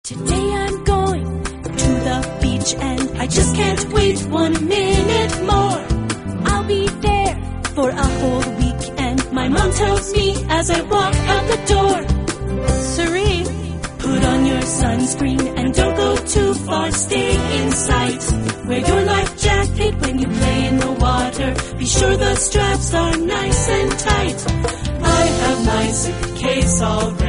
Today I'm going to the beach and I just can't wait 1 minute more. I'll be there for a whole week and my mom tells me as I walk out the door, Serene, put on your sunscreen and don't go too far, stay in sight. Wear your life jacket when you play in the water, be sure the straps are nice and tight. I have my suitcase all ready.